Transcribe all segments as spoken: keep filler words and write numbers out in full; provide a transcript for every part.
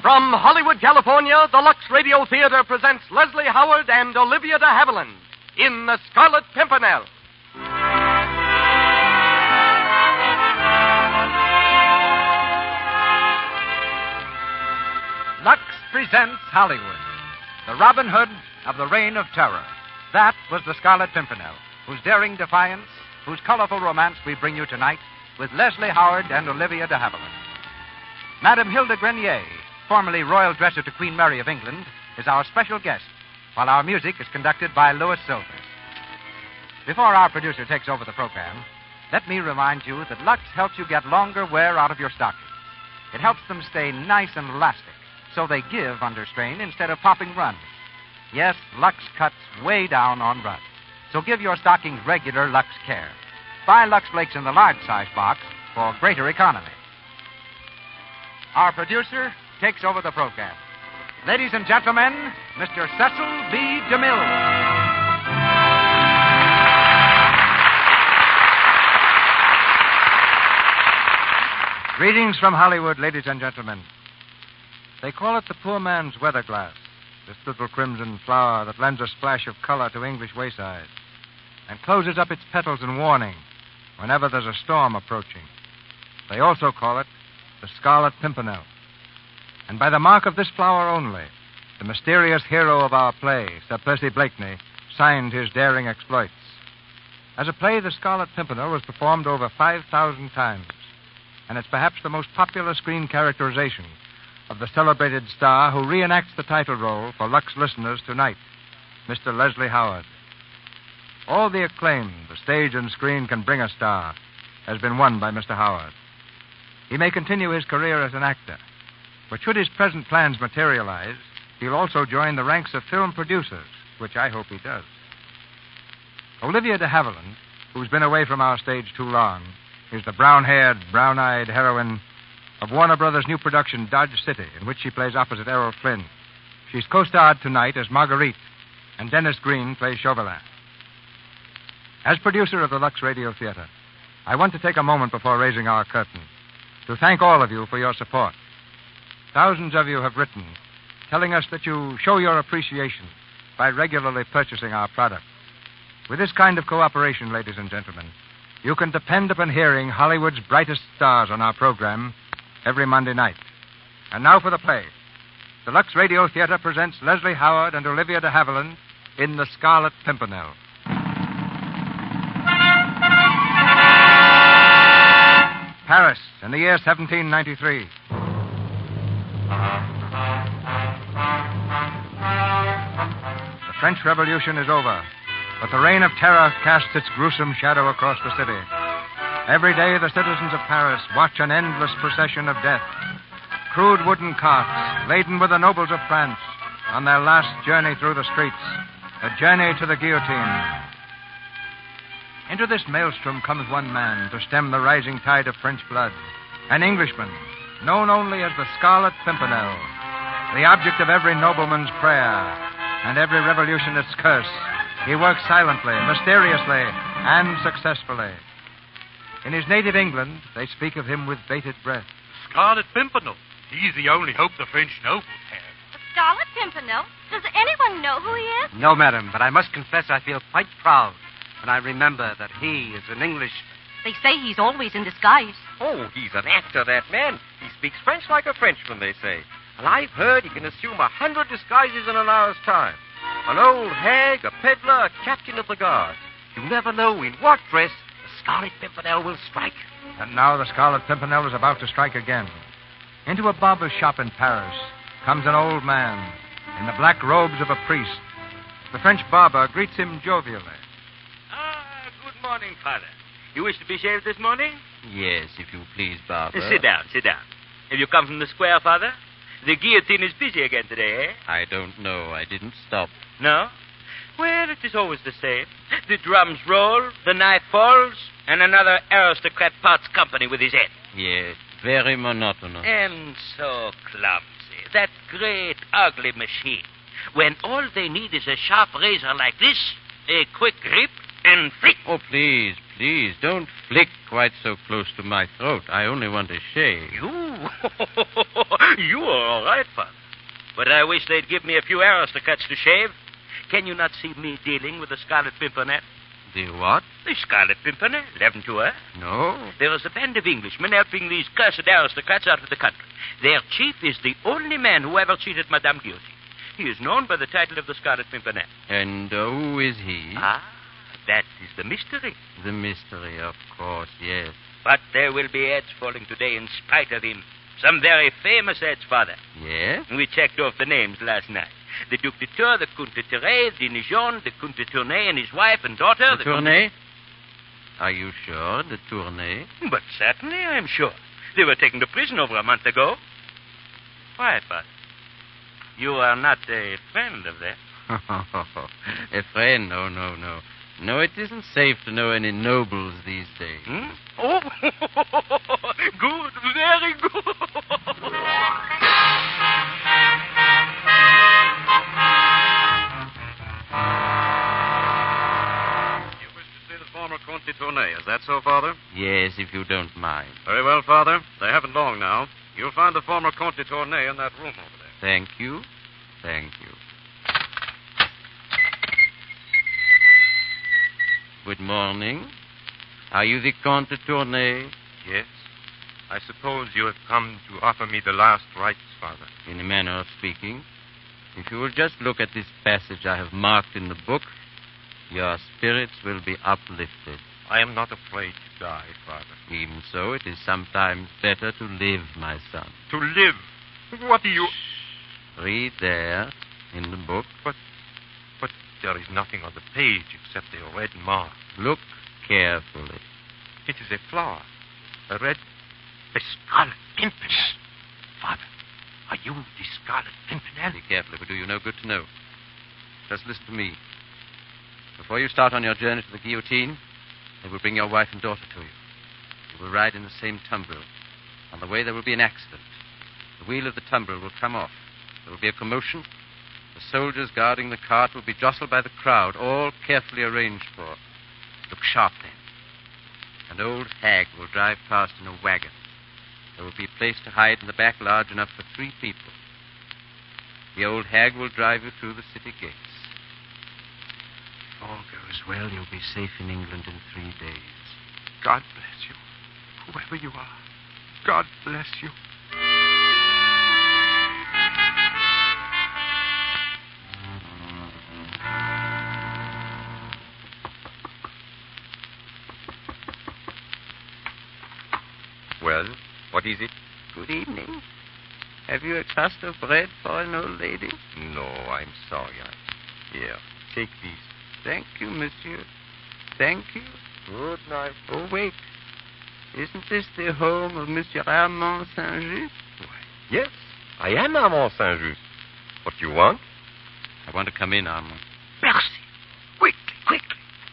From Hollywood, California, the Lux Radio Theater presents Leslie Howard and Olivia de Havilland in The Scarlet Pimpernel. Lux presents Hollywood, the Robin Hood of the Reign of Terror. That was The Scarlet Pimpernel, whose daring defiance, whose colorful romance we bring you tonight with Leslie Howard and Olivia de Havilland. Madame Hilda Grenier, formerly royal dresser to Queen Mary of England, is our special guest, while our music is conducted by Louis Silvers. Before our producer takes over the program, let me remind you that Lux helps you get longer wear out of your stockings. It helps them stay nice and elastic, so they give under strain instead of popping runs. Yes, Lux cuts way down on runs. So give your stockings regular Lux care. Buy Lux Flakes in the large size box for greater economy. Our producer takes over the program. Ladies and gentlemen, Mister Cecil B. DeMille. Greetings from Hollywood, ladies and gentlemen. They call it the poor man's weather glass, this little crimson flower that lends a splash of color to English waysides and closes up its petals in warning whenever there's a storm approaching. They also call it the Scarlet Pimpernel. And by the mark of this flower only, the mysterious hero of our play, Sir Percy Blakeney, signed his daring exploits. As a play, the Scarlet Pimpernel was performed over five thousand times, and it's perhaps the most popular screen characterization of the celebrated star who reenacts the title role for Lux listeners tonight, Mister Leslie Howard. All the acclaim the stage and screen can bring a star has been won by Mister Howard. He may continue his career as an actor, but should his present plans materialize, he'll also join the ranks of film producers, which I hope he does. Olivia de Havilland, who's been away from our stage too long, is the brown-haired, brown-eyed heroine of Warner Brothers' new production, Dodge City, in which she plays opposite Errol Flynn. She's co-starred tonight as Marguerite, and Dennis Green plays Chauvelin. As producer of the Lux Radio Theater, I want to take a moment before raising our curtain to thank all of you for your support. Thousands of you have written, telling us that you show your appreciation by regularly purchasing our product. With this kind of cooperation, ladies and gentlemen, you can depend upon hearing Hollywood's brightest stars on our program every Monday night. And now for the play. The Lux Radio Theater presents Leslie Howard and Olivia de Havilland in The Scarlet Pimpernel. Paris, in the year seventeen ninety-three. The French Revolution is over, but the reign of terror casts its gruesome shadow across the city. Every day, the citizens of Paris watch an endless procession of death. Crude wooden carts, laden with the nobles of France, on their last journey through the streets, a journey to the guillotine. Into this maelstrom comes one man to stem the rising tide of French blood, an Englishman, known only as the Scarlet Pimpernel, the object of every nobleman's prayer and every revolutionist's curse. He works silently, mysteriously, and successfully. In his native England, they speak of him with bated breath. Scarlet Pimpernel. He's the only hope the French nobles have. The Scarlet Pimpernel? Does anyone know who he is? No, madam, but I must confess I feel quite proud when I remember that he is an Englishman. They say he's always in disguise. Oh, he's an actor, that man. He speaks French like a Frenchman, they say. And I've heard he can assume a hundred disguises in an hour's time. An old hag, a peddler, a captain of the guard. You never know in what dress the Scarlet Pimpernel will strike. And now the Scarlet Pimpernel is about to strike again. Into a barber's shop in Paris comes an old man in the black robes of a priest. The French barber greets him jovially. Ah, good morning, Father. You wish to be shaved this morning? Yes, if you please, barber. Sit down, sit down. Have you come from the square, Father? The guillotine is busy again today, eh? I don't know. I didn't stop. No? Well, it is always the same. The drums roll, the knife falls, and another aristocrat parts company with his head. Yes, very monotonous. And so clumsy. That great, ugly machine. When all they need is a sharp razor like this, a quick grip, and flick. Oh, please, Please, don't flick quite so close to my throat. I only want a shave. You? You are all right, Father. But I wish they'd give me a few aristocrats to shave. Can you not see me dealing with the Scarlet Pimpernel? The what? The Scarlet Pimpernel, haven't you heard? No. There is a band of Englishmen helping these cursed aristocrats out of the country. Their chief is the only man who ever cheated Madame Guillotine. He is known by the title of the Scarlet Pimpernel. And uh, who is he? Ah, that is the mystery. The mystery, of course, yes. But there will be heads falling today in spite of him. Some very famous heads, Father. Yes? We checked off the names last night. The Duc de Tours, the Comte de Terray, the Nijon, the Comte de Tournay and his wife and daughter. The, the Tournay? Are you sure, the Tournay? But certainly I am sure. They were taken to prison over a month ago. Why, Father? You are not a friend of theirs? A friend? No, no, no. No, it isn't safe to know any nobles these days. Hmm? Oh, good, very good. You wish to see the former Comte de Tournay, is that so, Father? Yes, if you don't mind. Very well, Father. They haven't long now. You'll find the former Comte de Tournay in that room over there. Thank you. Thank you. Good morning. Are you the Comte de Tournay? Yes. I suppose you have come to offer me the last rites, Father. In a manner of speaking. If you will just look at this passage I have marked in the book, your spirits will be uplifted. I am not afraid to die, Father. Even so, it is sometimes better to live, my son. To live? What do you... Read there, in the book. But, but there is nothing on the page except a red mark. Look carefully. It is a flower. A red... A Scarlet Pimpernel. Father, are you the Scarlet Pimpernel? Be careful, it will do you no good to know. Just listen to me. Before you start on your journey to the guillotine, they will bring your wife and daughter to you. You will ride in the same tumbril. On the way, there will be an accident. The wheel of the tumbril will come off. There will be a commotion. The soldiers guarding the cart will be jostled by the crowd, all carefully arranged for. Look sharp, then. An old hag will drive past in a wagon. There will be a place to hide in the back large enough for three people. The old hag will drive you through the city gates. If all goes well, you'll be safe in England in three days. God bless you, whoever you are. God bless you. Well, what is it? Good evening. Have you a crust of bread for an old lady? No, I'm sorry. I... Here, take these. Thank you, monsieur. Thank you. Good night. Oh, wait. Isn't this the home of Monsieur Armand Saint-Just? Yes, I am Armand Saint-Just. What do you want? I want to come in, Armand. Merci. Quickly, quickly.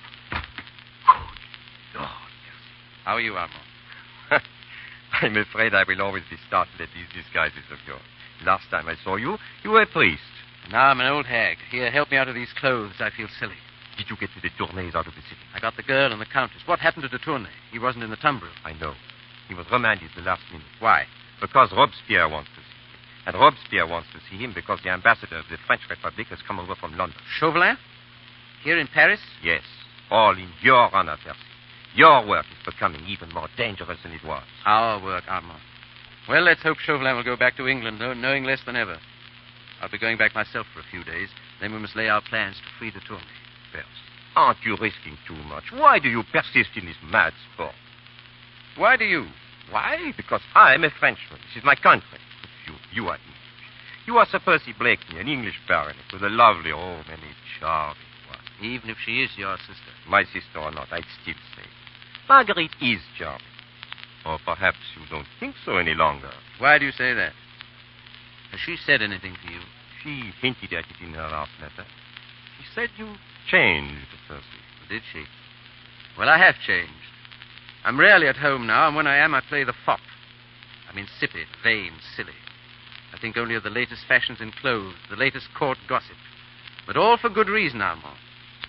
Good Lord, merci. How are you, Armand? I'm afraid I will always be startled at these disguises of yours. Last time I saw you, you were a priest. Now I'm an old hag. Here, help me out of these clothes. I feel silly. Did you get to the Tournays out of the city? I got the girl and the countess. What happened to de Tournay? He wasn't in the tumbril. I know. He was remanded the last minute. Why? Because Robespierre wants to see him. And Robespierre wants to see him because the ambassador of the French Republic has come over from London. Chauvelin? Here in Paris? Yes. All in your honor, Percy. Your work is becoming even more dangerous than it was. Our work, Armand. Well, let's hope Chauvelin will go back to England, knowing less than ever. I'll be going back myself for a few days. Then we must lay our plans to free the Tournay. Percy, aren't you risking too much? Why do you persist in this mad sport? Why do you? Why? Because I'm a Frenchman. This is my country. But you, you are English. You are Sir Percy Blakeney, an English baronet with a lovely home and a charming wife. Even if she is your sister. My sister or not, I'd still say Marguerite is charming. Or perhaps you don't think so any longer. Why do you say that? Has she said anything to you? She hinted at it in her last letter. She said you changed, Percy. Did she? Well, I have changed. I'm rarely at home now, and when I am, I play the fop. I'm insipid, vain, silly. I think only of the latest fashions in clothes, the latest court gossip. But all for good reason, Armand.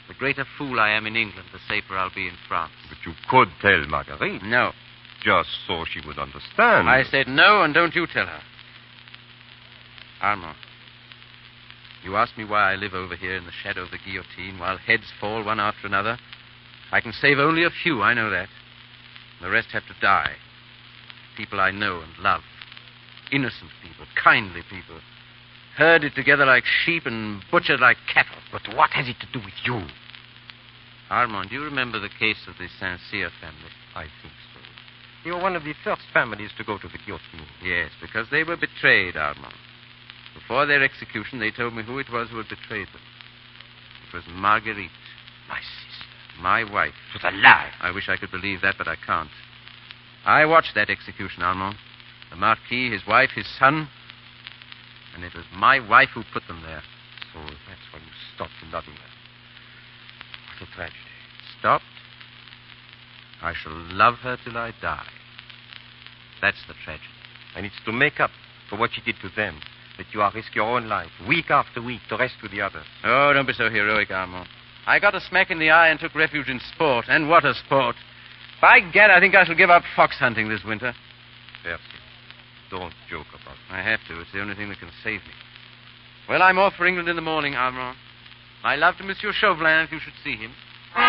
The greater fool I am in England, the safer I'll be in France. But you could tell Marguerite. No. Just so she would understand. I said no, and don't you tell her. Armand, you asked me why I live over here in the shadow of the guillotine while heads fall one after another. I can save only a few, I know that. The rest have to die. People I know and love. Innocent people, kindly people. Herded together like sheep and butchered like cattle. But what has it to do with you? Armand, do you remember the case of the Saint-Cyr family? I think so. You were one of the first families to go to the guillotine. Yes, because they were betrayed, Armand. Before their execution, they told me who it was who had betrayed them. It was Marguerite. My sister. My wife. She was alive. I wish I could believe that, but I can't. I watched that execution, Armand. The Marquis, his wife, his son. And it was my wife who put them there. So that's why you stopped loving her. What a tragedy. Stopped? I shall love her till I die. That's the tragedy. And it's to make up for what she did to them that you are risk your own life, week after week, to rescue the others. Oh, don't be so heroic, Armand. I got a smack in the eye and took refuge in sport. And what a sport. By gad, I think I shall give up fox hunting this winter. Percy, don't joke about it. I have to. It's the only thing that can save me. Well, I'm off for England in the morning, Armand. My love to Monsieur Chauvelin, if you should see him.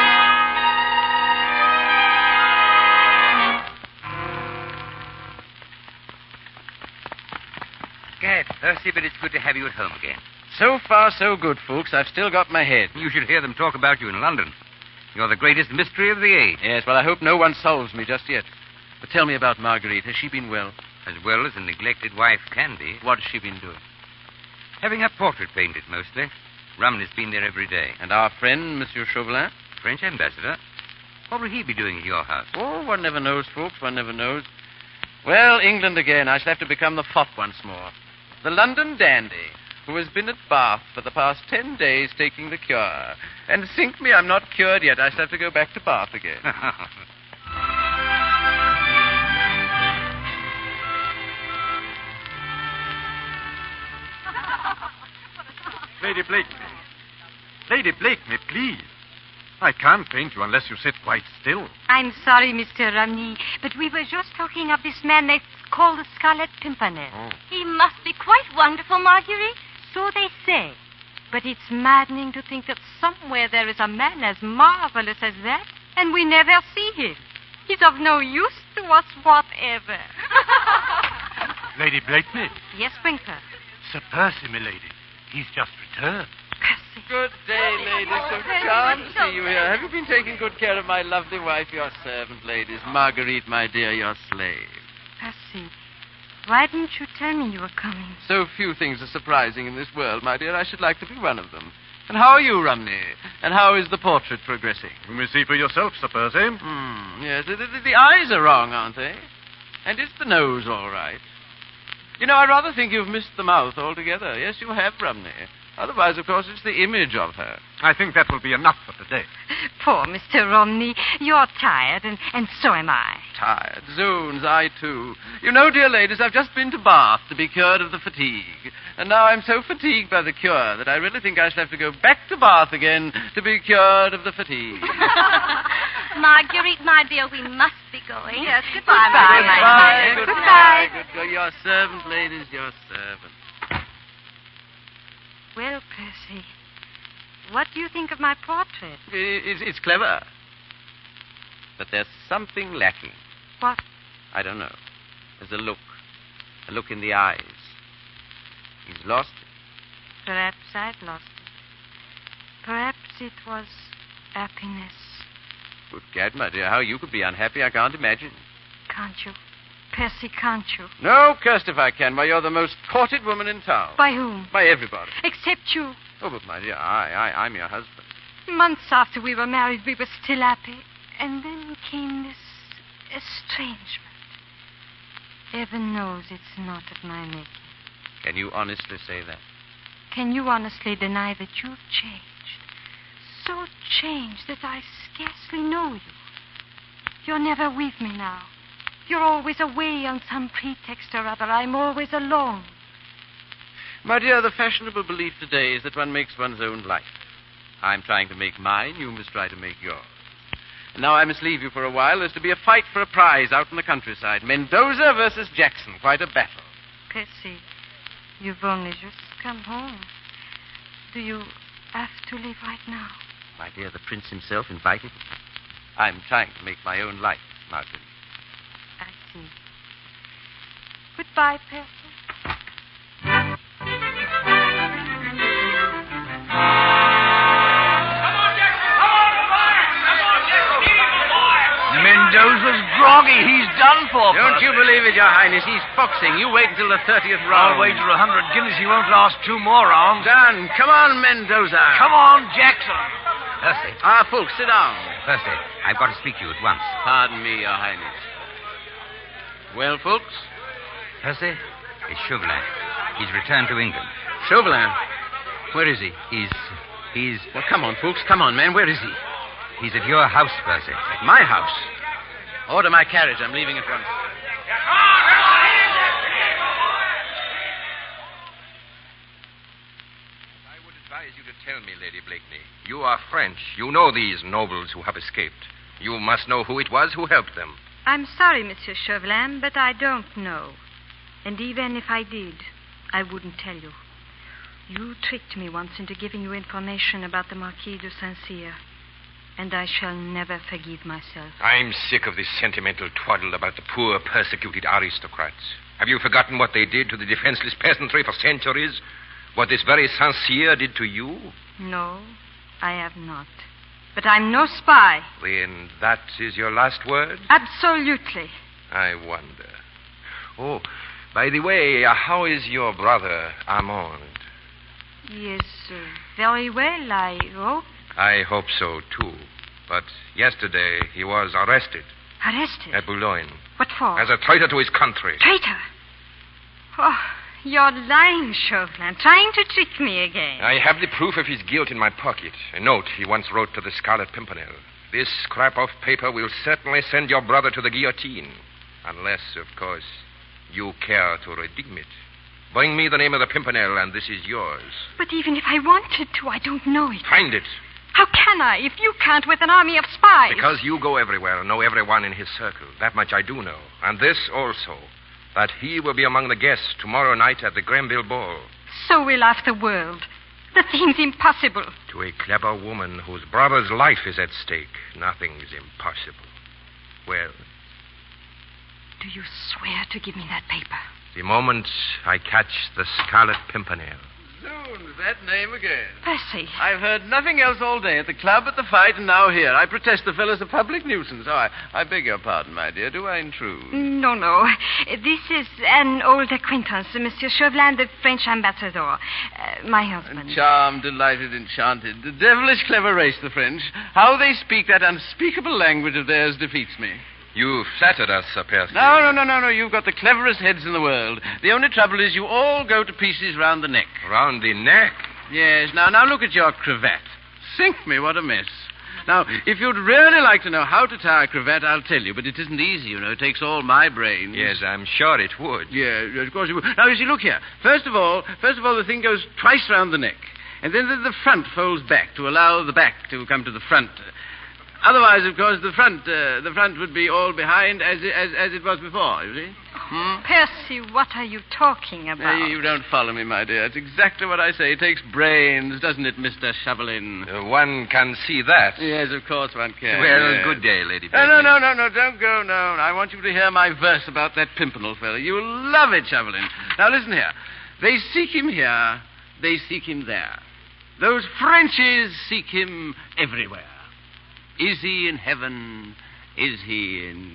Gad, Percy, but it's good to have you at home again. So far, so good, Fuchs. I've still got my head. You should hear them talk about you in London. You're the greatest mystery of the age. Yes, well, I hope no one solves me just yet. But tell me about Marguerite. Has she been well? As well as a neglected wife can be. What has she been doing? Having her portrait painted, mostly. Rumney's been there every day. And our friend, Monsieur Chauvelin? French ambassador. What will he be doing at your house? Oh, one never knows, Fuchs. One never knows. Well, England again. I shall have to become the fop once more. The London dandy, who has been at Bath for the past ten days taking the cure. And sink me, I'm not cured yet. I shall have to go back to Bath again. Lady Blakeney. Lady Blakeney, please. I can't paint you unless you sit quite still. I'm sorry, Mister Rumney, but we were just talking of this man that's called the Scarlet Pimpernel. Oh. He must be quite wonderful, Marguerite. So they say. But it's maddening to think that somewhere there is a man as marvelous as that, and we never see him. He's of no use to us whatever. Lady Blakeney. Yes, Sprinkler. Sir Percy, milady. He's just returned. Percy. Good day, ladies. So charmed to see you here. Have you been taking good care of my lovely wife, your servant, ladies? Marguerite, my dear, your slave. Percy, why didn't you tell me you were coming? So few things are surprising in this world, my dear. I should like to be one of them. And how are you, Rumney? And how is the portrait progressing? You may see for yourself, Sir Percy. Hmm, yes, the, the, the eyes are wrong, aren't they? And is the nose all right? You know, I rather think you've missed the mouth altogether. Yes, you have, Rumney. Otherwise, of course, it's the image of her. I think that will be enough for today. Poor Mister Romney. You're tired, and, and so am I. Tired. Zoons, I too. You know, dear ladies, I've just been to Bath to be cured of the fatigue. And now I'm so fatigued by the cure that I really think I shall have to go back to Bath again to be cured of the fatigue. Marguerite, my dear, we must be going. Yes, goodbye, Goodbye, my dear. goodbye. Goodbye. Your servant, ladies, your servant. Well, Percy, what do you think of my portrait? It's, it's clever. But there's something lacking. What? I don't know. There's a look. A look in the eyes. He's lost it. Perhaps I've lost it. Perhaps it was happiness. Good gad, my dear, how you could be unhappy, I can't imagine. Can't you? Percy, can't you? No, cursed if I can. Why, you're the most courted woman in town. By whom? By everybody. Except you. Oh, but my dear, I, I, I'm your husband. Months after we were married, we were still happy. And then came this estrangement. Heaven knows it's not of my making. Can you honestly say that? Can you honestly deny that you've changed? So changed that I scarcely know you. You're never with me now. You're always away on some pretext or other. I'm always alone. My dear, the fashionable belief today is that one makes one's own life. I'm trying to make mine. You must try to make yours. And now I must leave you for a while. There's to be a fight for a prize out in the countryside. Mendoza versus Jackson. Quite a battle. Percy, you've only just come home. Do you have to leave right now? My dear, the prince himself invited me. I'm trying to make my own life, Martin. I see. Goodbye, Percy. Mendoza's groggy. He's done for. Don't you believe it, Your Highness. He's boxing. You wait until the thirtieth round. I'll wager a hundred guineas he won't last two more rounds. Done. Come on, Mendoza. Come on, Jackson. Percy. Ah, Fulk, sit down. Percy, I've got to speak to you at once. Pardon me, Your Highness. Well, Fulks? Percy, it's Chauvelin. He's returned to England. Chauvelin? Where is he? He's... he's... Well, come on, Fulks. Come on, man. Where is he? He's at your house, Percy. At my house? Order my carriage. I'm leaving at once. I would advise you to tell me, Lady Blakeney. You are French. You know these nobles who have escaped. You must know who it was who helped them. I'm sorry, Monsieur Chauvelin, but I don't know. And even if I did, I wouldn't tell you. You tricked me once into giving you information about the Marquis de Saint-Cyr. And I shall never forgive myself. I'm sick of this sentimental twaddle about the poor, persecuted aristocrats. Have you forgotten what they did to the defenseless peasantry for centuries? What this very Saint-Cyr did to you? No, I have not. But I'm no spy. Then that is your last word? Absolutely. I wonder. Oh, by the way, uh, how is your brother, Armand? He is uh, very well, I hope. I hope so, too. But yesterday he was arrested. Arrested? At Boulogne. What for? As a traitor to his country. Traitor? Oh, you're lying, Chauvelin, trying to trick me again. I have the proof of his guilt in my pocket. A note he once wrote to the Scarlet Pimpernel. This scrap of paper will certainly send your brother to the guillotine. Unless, of course, you care to redeem it. Bring me the name of the Pimpernel, and this is yours. But even if I wanted to, I don't know it. Find it. How can I, if you can't with an army of spies? Because you go everywhere and know everyone in his circle. That much I do know. And this also, that he will be among the guests tomorrow night at the Granville Ball. So will half the world. The thing's impossible. To a clever woman whose brother's life is at stake, nothing's impossible. Well? Do you swear to give me that paper? The moment I catch the Scarlet Pimpernel. Zoons, that name again. Percy. I've heard nothing else all day. At the club, at the fight, and now here. I protest the fellow's a public nuisance. Oh, I, I beg your pardon, my dear. Do I intrude? No, no. This is an old acquaintance, Monsieur Chauvelin, the French ambassador. Uh, my husband. Charmed, delighted, enchanted. The devilish clever race, the French. How they speak that unspeakable language of theirs defeats me. You flattered us, Sir Percy. No, no, no, no, no. You've got the cleverest heads in the world. The only trouble is you all go to pieces round the neck. Round the neck? Yes. Now, now look at your cravat. Sink me, what a mess. Now, if you'd really like to know how to tie a cravat, I'll tell you. But it isn't easy, you know. It takes all my brains. Yes, I'm sure it would. Yeah, of course it would. Now, you see, look here. First of all, first of all, the thing goes twice round the neck. And then the, the front folds back to allow the back to come to the front. Otherwise, of course, the front uh, the front would be all behind as it, as, as it was before, you see? Hmm? Percy, what are you talking about? Uh, you don't follow me, my dear. It's exactly what I say. It takes brains, doesn't it, Mister Chauvelin? Uh, one can see that. Yes, of course one can. Well, yes. good day, Lady No, Blakeney. no, no, no, no, don't go, no. I want you to hear my verse about that Pimpernel fellow. You'll love it, Chauvelin. Now, listen here. They seek him here, they seek him there. Those Frenchies seek him everywhere. Is he in heaven? Is he in...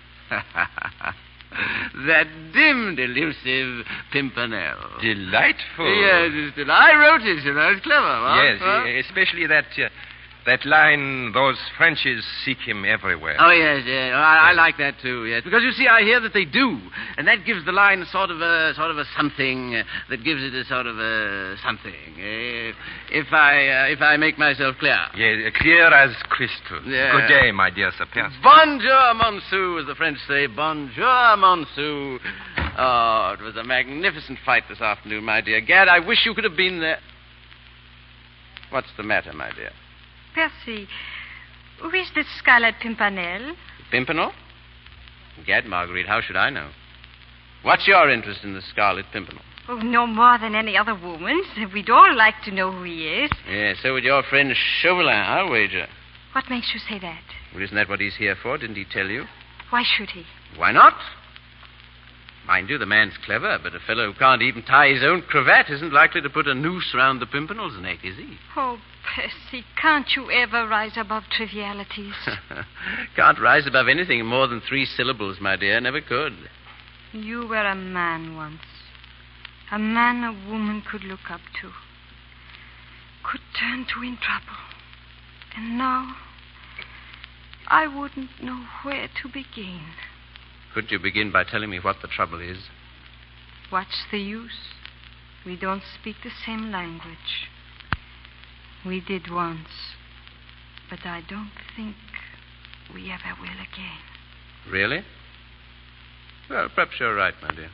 that dim, delusive Pimpernel. Delightful. Yes, it's del- I wrote it, you know. It's clever, huh? Yes, Huh? especially that uh, that line, those Frenchies seek him everywhere. Oh, yes, yes. I, I like that, too, yes. Because, you see, I hear that they do. And that gives the line sort of a sort of a something uh, that gives it a sort of a something. Uh, if I uh, if I make myself clear. Yes, clear as crystal. Yeah. Good day, my dear Sir Percy. Bonjour, Monsieur, as the French say. Bonjour, Monsieur. Oh, it was a magnificent fight this afternoon, my dear. Gad, I wish you could have been there. What's the matter, my dear? Percy, who is the Scarlet Pimpernel? Pimpernel? Gad, Marguerite, how should I know? What's your interest in the Scarlet Pimpernel? Oh, no more than any other woman's. We'd all like to know who he is. Yeah, so would your friend Chauvelin, I'll wager. What makes you say that? Well, isn't that what he's here for? Didn't he tell you? Why should he? Why not? Mind you, the man's clever, but a fellow who can't even tie his own cravat isn't likely to put a noose round the Pimpernel's neck, is he? Oh, Percy, can't you ever rise above trivialities? Can't rise above anything more than three syllables, my dear. Never could. You were a man once. A man a woman could look up to. Could turn to in trouble. And now, I wouldn't know where to begin. Could you begin by telling me what the trouble is? What's the use? We don't speak the same language. We did once. But I don't think we ever will again. Really? Well, perhaps you're right, my dear.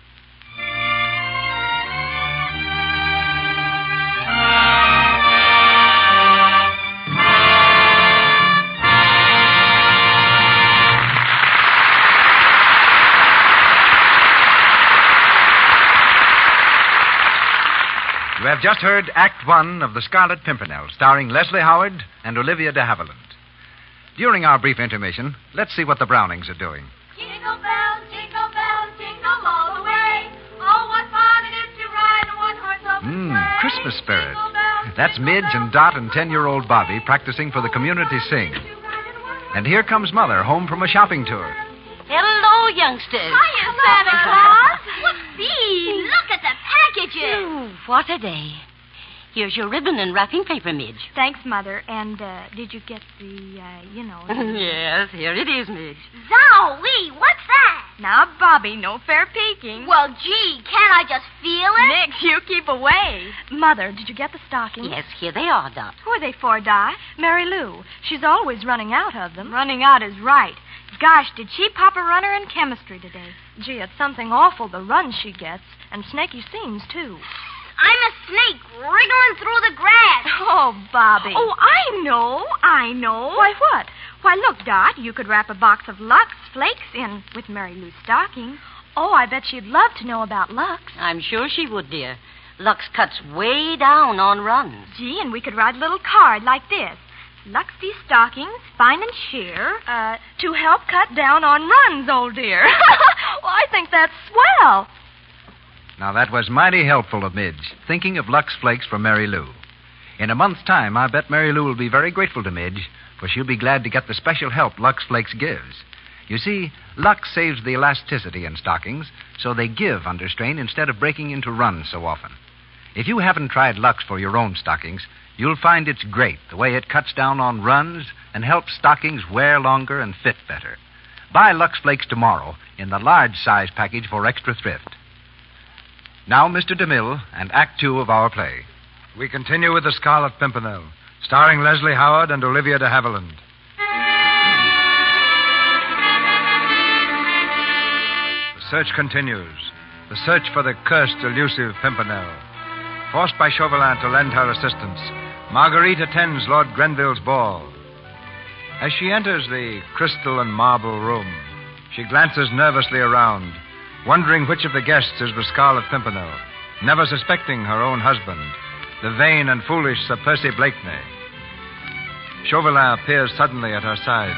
You have just heard Act One of The Scarlet Pimpernel, starring Leslie Howard and Olivia de Havilland. During our brief intermission, let's see what the Brownings are doing. Jingle bells, jingle bells, jingle all the way. Oh, what fun it is to ride in a one-horse open Mmm, sleigh. Christmas spirit. Jingle bells, That's jingle Midge and bells, Dot and ten-year-old Bobby practicing for the community sing. And here comes Mother, home from a shopping tour. Hello, youngsters. Hiya, Santa Claus. Whoopsie, look at the packages. Oh, what a day. Here's your ribbon and wrapping paper, Midge. Thanks, Mother. And uh, did you get the, uh, you know... The... Yes, here it is, Midge. Zowie, what's that? Now, Bobby, no fair peeking. Well, gee, can't I just feel it? Nix, you keep away. Mother, did you get the stockings? Yes, here they are, Dot. Who are they for, Dot? Mary Lou. She's always running out of them. Running out is right. Gosh, did she pop a runner in chemistry today? Gee, it's something awful, the runs she gets. And snaky seams, too. I'm a snake wriggling through the grass. Oh, Bobby. Oh, I know. I know. Why, what? Why, look, Dot, you could wrap a box of Lux Flakes in with Mary Lou's stocking. Oh, I bet she'd love to know about Lux. I'm sure she would, dear. Lux cuts way down on runs. Gee, and we could write a little card like this. Luxy stockings, fine and sheer, uh, to help cut down on runs, old dear. Well, I think that's swell. Now, that was mighty helpful of Midge, thinking of Lux Flakes for Mary Lou. In a month's time, I bet Mary Lou will be very grateful to Midge, for she'll be glad to get the special help Lux Flakes gives. You see, Lux saves the elasticity in stockings, so they give under strain instead of breaking into runs so often. If you haven't tried Lux for your own stockings, you'll find it's great, the way it cuts down on runs and helps stockings wear longer and fit better. Buy Lux Flakes tomorrow in the large size package for extra thrift. Now, Mister DeMille and Act Two of our play. We continue with The Scarlet Pimpernel, starring Leslie Howard and Olivia de Havilland. The search continues. The search for the cursed, elusive Pimpernel. Forced by Chauvelin to lend her assistance, Marguerite attends Lord Grenville's ball. As she enters the crystal and marble room, she glances nervously around, wondering which of the guests is the Scarlet Pimpernel, never suspecting her own husband, the vain and foolish Sir Percy Blakeney. Chauvelin appears suddenly at her side.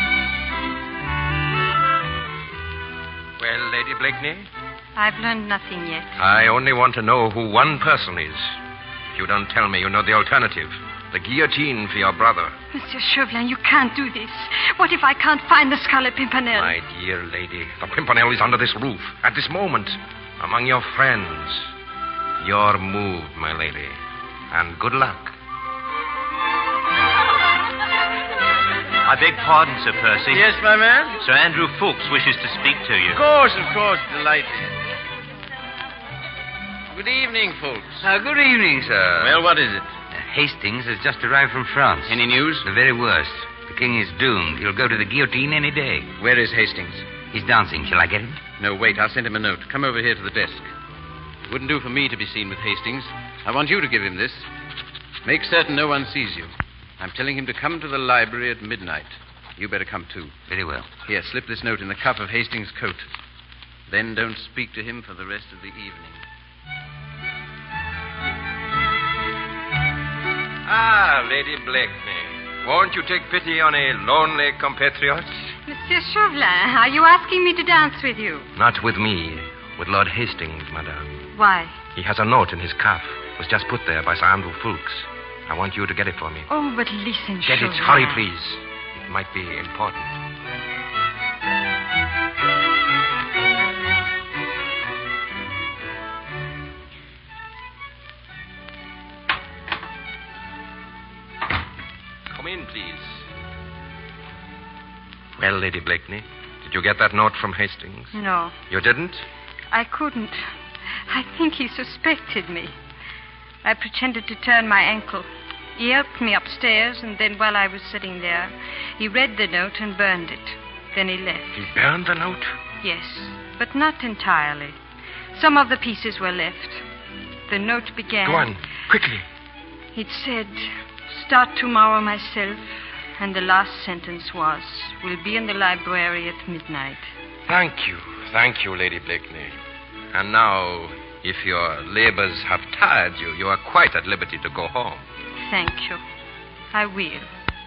Well, Lady Blakeney? I've learned nothing yet. I only want to know who one person is. If you don't tell me, you know the alternative. The guillotine for your brother. Monsieur Chauvelin, you can't do this. What if I can't find the Scarlet Pimpernel? My dear lady, the Pimpernel is under this roof, at this moment, among your friends. You're moved, my lady. And good luck. I beg pardon, Sir Percy. Yes, my man? Sir Andrew Ffoulkes wishes to speak to you. Of course, of course. Delighted. Good evening, Ffoulkes. Uh, good evening, sir. Well, what is it? Uh, Hastings has just arrived from France. Any news? The very worst. The king is doomed. He'll go to the guillotine any day. Where is Hastings? He's dancing. Shall I get him? No, wait. I'll send him a note. Come over here to the desk. It wouldn't do for me to be seen with Hastings. I want you to give him this. Make certain no one sees you. I'm telling him to come to the library at midnight. You better come, too. Very well. Here, slip this note in the cuff of Hastings' coat. Then don't speak to him for the rest of the evening. Ah, Lady Blakeney. Won't you take pity on a lonely compatriot? Monsieur Chauvelin, are you asking me to dance with you? Not with me. With Lord Hastings, madame. Why? He has a note in his cuff. It was just put there by Sir Andrew Fulks. I want you to get it for me. Oh, but listen, Get Chauvelin. it. Hurry, please. It might be important. Come in, please. Well, Lady Blakeney, did you get that note from Hastings? No, You didn't? I couldn't. I think he suspected me. I pretended to turn my ankle. He helped me upstairs, and then while I was sitting there, he read the note and burned it. Then he left. He burned the note? Yes, but not entirely. Some of the pieces were left. The note began... Go on, quickly. It said, start tomorrow myself, and the last sentence was, will be in the library at midnight. Thank you. Thank you, Lady Blakeney. And now, if your labors have tired you, you are quite at liberty to go home. Thank you. I will.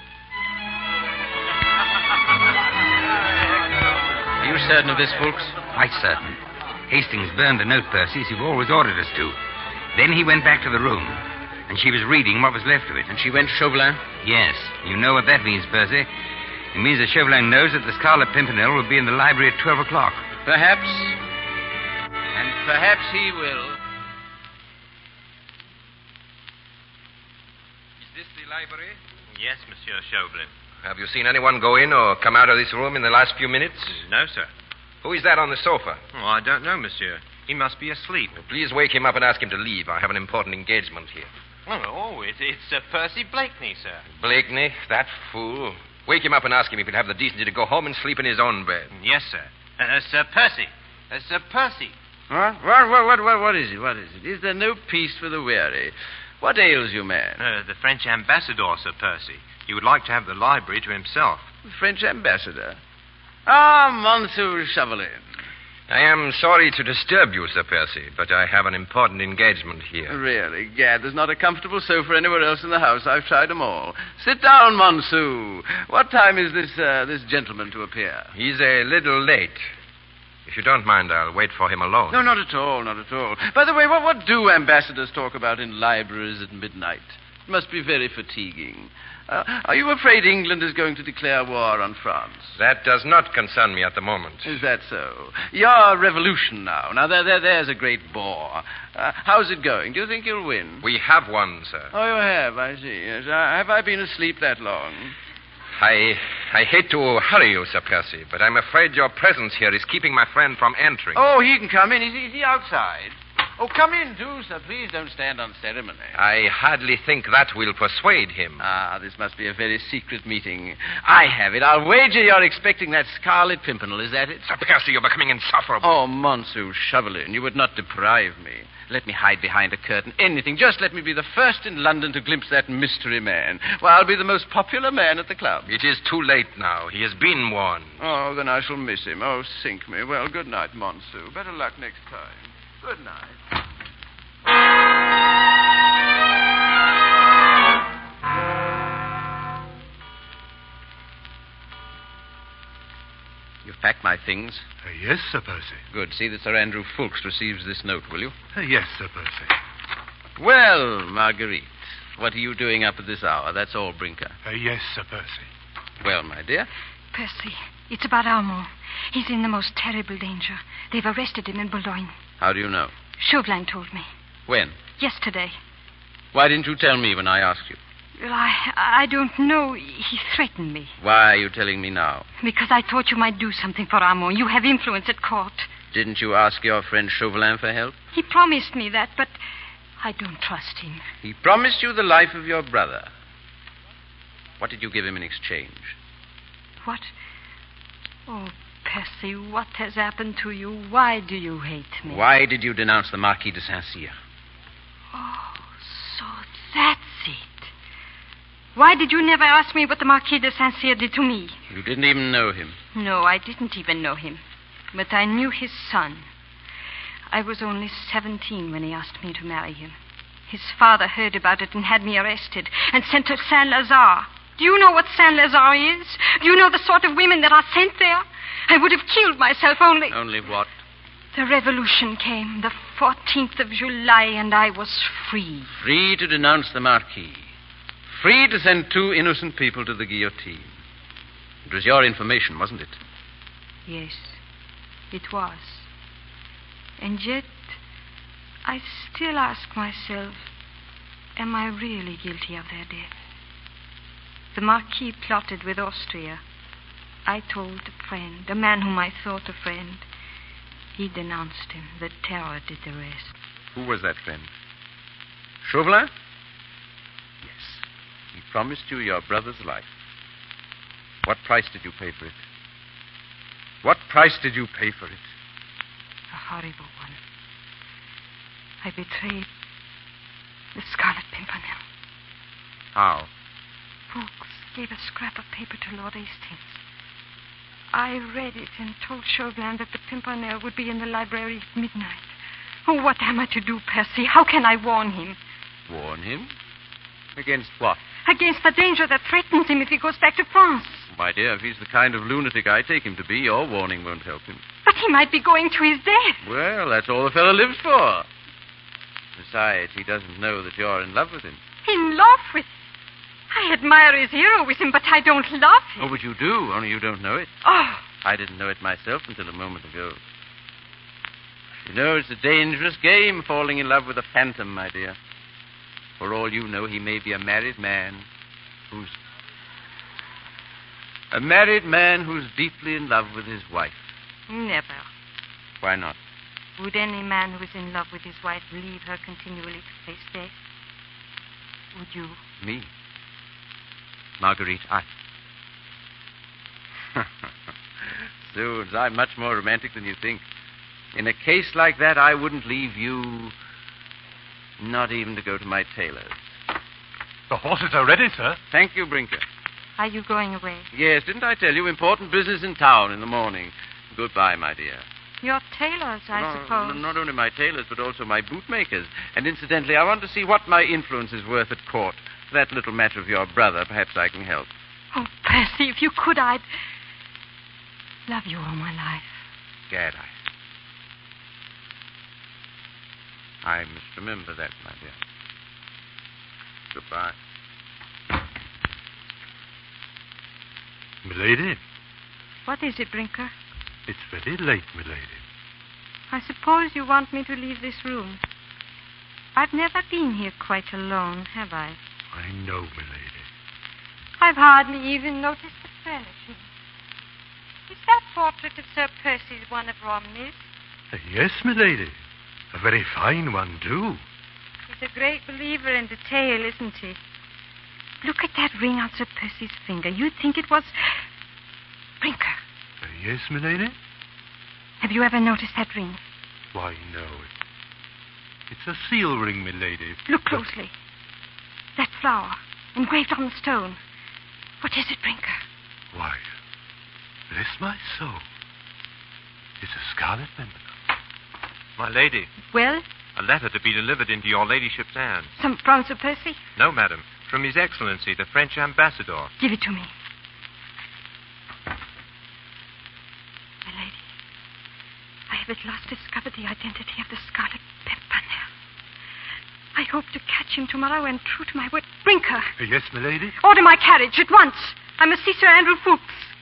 Are you certain of this, Fulks? Quite certain. Hastings burned the note, Percy, as you've always ordered us to. Then he went back to the room, and she was reading what was left of it. And she went to Chauvelin? Yes. You know what that means, Percy. It means that Chauvelin knows that the Scarlet Pimpernel will be in the library at twelve o'clock. Perhaps. And perhaps he will. Is this the library? Yes, Monsieur Chauvelin. Have you seen anyone go in or come out of this room in the last few minutes? No, sir. Who is that on the sofa? Oh, I don't know, Monsieur. He must be asleep. Well, please wake him up and ask him to leave. I have an important engagement here. Oh, oh it, it's uh, Percy Blakeney, sir. Blakeney, that fool. Wake him up and ask him if he'll have the decency to go home and sleep in his own bed. Yes, sir. Uh, Sir Percy. Uh, Sir Percy. What? What, what, what, what, what is it? What is it? Is there no peace for the weary? What ails you, man? Uh, the French ambassador, Sir Percy. He would like to have the library to himself. The French ambassador? Ah, Monsieur Chauvelin. I am sorry to disturb you, Sir Percy, but I have an important engagement here. Really, Gad, there's not a comfortable sofa anywhere else in the house. I've tried them all. Sit down, Monsieur. What time is this uh, this gentleman to appear? He's a little late. If you don't mind, I'll wait for him alone. No, not at all, not at all. By the way, what, what do ambassadors talk about in libraries at midnight? It must be very fatiguing. Uh, are you afraid England is going to declare war on France? That does not concern me at the moment. Is that so? Your revolution now. Now, there, there, there's a great bore. Uh, how's it going? Do you think you'll win? We have won, sir. Oh, you have, I see. Yes. Uh, have I been asleep that long? I I hate to hurry you, Sir Percy, but I'm afraid your presence here is keeping my friend from entering. Oh, he can come in. Is he, is he outside? Oh, come in, do, sir. Please don't stand on ceremony. I hardly think that will persuade him. Ah, this must be a very secret meeting. I have it. I'll wager you're expecting that Scarlet Pimpernel. Is that it? Sir Percy, you're becoming insufferable. Oh, Monsieur Chauvelin, you would not deprive me. Let me hide behind a curtain. Anything. Just let me be the first in London to glimpse that mystery man. Well, I'll be the most popular man at the club. It is too late now. He has been warned. Oh, then I shall miss him. Oh, sink me. Well, good night, Monsieur. Better luck next time. Good night. You've packed my things? Uh, yes, Sir Percy. Good. See that Sir Andrew Fulks receives this note, will you? Uh, yes, Sir Percy. Well, Marguerite, what are you doing up at this hour? That's all, Brinker. Uh, yes, Sir Percy. Well, my dear? Percy, it's about Armand. He's in the most terrible danger. They've arrested him in Boulogne. How do you know? Chauvelin told me. When? Yesterday. Why didn't you tell me when I asked you? Well, I, I don't know. He threatened me. Why are you telling me now? Because I thought you might do something for Armand. You have influence at court. Didn't you ask your friend Chauvelin for help? He promised me that, but I don't trust him. He promised you the life of your brother. What did you give him in exchange? What? Oh, Percy, what has happened to you? Why do you hate me? Why did you denounce the Marquis de Saint-Cyr? Oh, so that's it. Why did you never ask me what the Marquis de Saint-Cyr did to me? You didn't even know him. No, I didn't even know him. But I knew his son. I was only seventeen when he asked me to marry him. His father heard about it and had me arrested and sent to Saint-Lazare. Do you know what Saint-Lazare is? Do you know the sort of women that are sent there? I would have killed myself only... Only what? The revolution came, the fourteenth of July, and I was free. Free to denounce the Marquis. Free to send two innocent people to the guillotine. It was your information, wasn't it? Yes, it was. And yet, I still ask myself, am I really guilty of their death? The Marquis plotted with Austria. I told a friend, a man whom I thought a friend. He denounced him. The terror did the rest. Who was that friend? Chauvelin? Yes. He promised you your brother's life. What price did you pay for it? What price did you pay for it? A horrible one. I betrayed the Scarlet Pimpernel. How? Fuchs gave a scrap of paper to Lord Hastings. I read it and told Chauvelin that the Pimpernel would be in the library at midnight. Oh, what am I to do, Percy? How can I warn him? Warn him? Against what? Against the danger that threatens him if he goes back to France. My dear, if he's the kind of lunatic I take him to be, your warning won't help him. But he might be going to his death. Well, that's all the fellow lives for. Besides, he doesn't know that you're in love with him. In love with him? I admire his heroism, but I don't love him. Oh, but you do, only you don't know it. Oh. I didn't know it myself until a moment ago. You know, it's a dangerous game, falling in love with a phantom, my dear. For all you know, he may be a married man who's... A married man who's deeply in love with his wife. Never. Why not? Would any man who is in love with his wife leave her continually to face death? Would you? Me? Marguerite, I... Zoons, I'm much more romantic than you think. In a case like that, I wouldn't leave you... Not even to go to my tailor's. The horses are ready, sir. Thank you, Brinker. Are you going away? Yes, didn't I tell you? Important business in town in the morning. Goodbye, my dear. Your tailor's, I no, suppose. Not only my tailor's, but also my bootmaker's. And incidentally, I want to see what my influence is worth at court. For that little matter of your brother, perhaps I can help. Oh, Percy, if you could, I'd love you all my life. Gad, I... I must remember that, my dear. Goodbye. Milady? What is it, Brinker? It's very late, milady. I suppose you want me to leave this room. I've never been here quite alone, have I? I know, milady. I've hardly even noticed the furnishing. Is that portrait of Sir Percy one of Romney's? Uh, yes, milady. A very fine one, too. He's a great believer in detail, isn't he? Look at that ring on Sir Percy's finger. You'd think it was... Brinker. Uh, yes, milady? Have you ever noticed that ring? Why, no. It's a seal ring, milady. Look closely. That flower, engraved on the stone. What is it, Brinker? Why, bless my soul. It's a scarlet pimpernel. My lady. Well? A letter to be delivered into your ladyship's hands. Some from Sir Percy? No, madam. From His Excellency, the French ambassador. Give it to me. My lady, I have at last discovered the identity of the Scarlet Pimpernel. I hope to catch him tomorrow, and true to my word... Brinker! Uh, yes, milady? Order my carriage at once. I must see Sir Andrew Fuchs.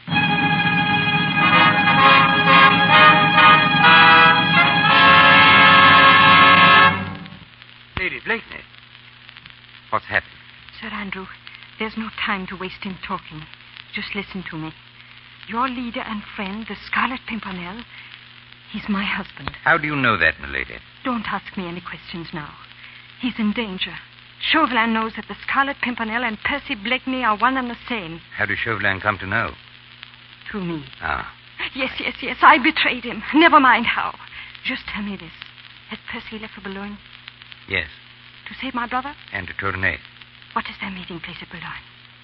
Lady Blakeney. What's happened? Sir Andrew, there's no time to waste in talking. Just listen to me. Your leader and friend, the Scarlet Pimpernel, he's my husband. How do you know that, milady? Don't ask me any questions now. He's in danger. Chauvelin knows that the Scarlet Pimpernel and Percy Blakeney are one and the same. How did Chauvelin come to know? Through me. Ah. Yes, yes, yes. I betrayed him. Never mind how. Just tell me this. Has Percy left for Boulogne? Yes. To save my brother? And to Tournai. What is their meeting place at Boulogne?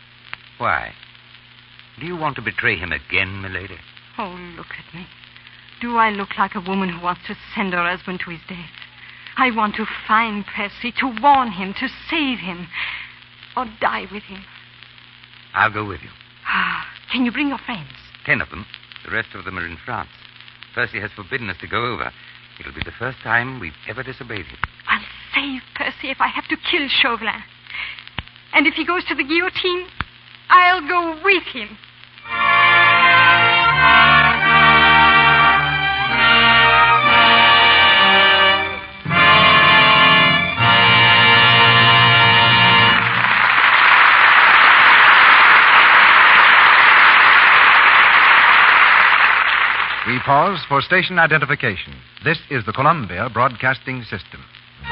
Why? Do you want to betray him again, milady? Oh, look at me. Do I look like a woman who wants to send her husband to his death? I want to find Percy, to warn him, to save him, or die with him. I'll go with you. Ah, can you bring your friends? Ten of them. The rest of them are in France. Percy has forbidden us to go over. It'll be the first time we've ever disobeyed him. I'll save Percy if I have to kill Chauvelin. And if he goes to the guillotine, I'll go with him. We pause for station identification. This is the Columbia Broadcasting System.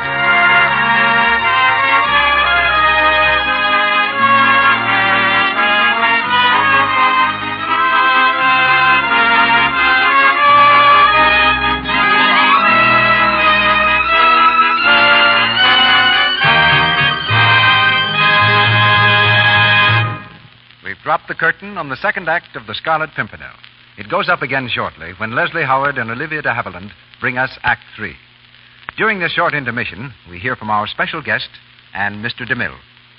We've dropped the curtain on the second act of The Scarlet Pimpernel. It goes up again shortly when Leslie Howard and Olivia de Havilland bring us Act Three. During this short intermission, we hear from our special guest and Mister DeMille.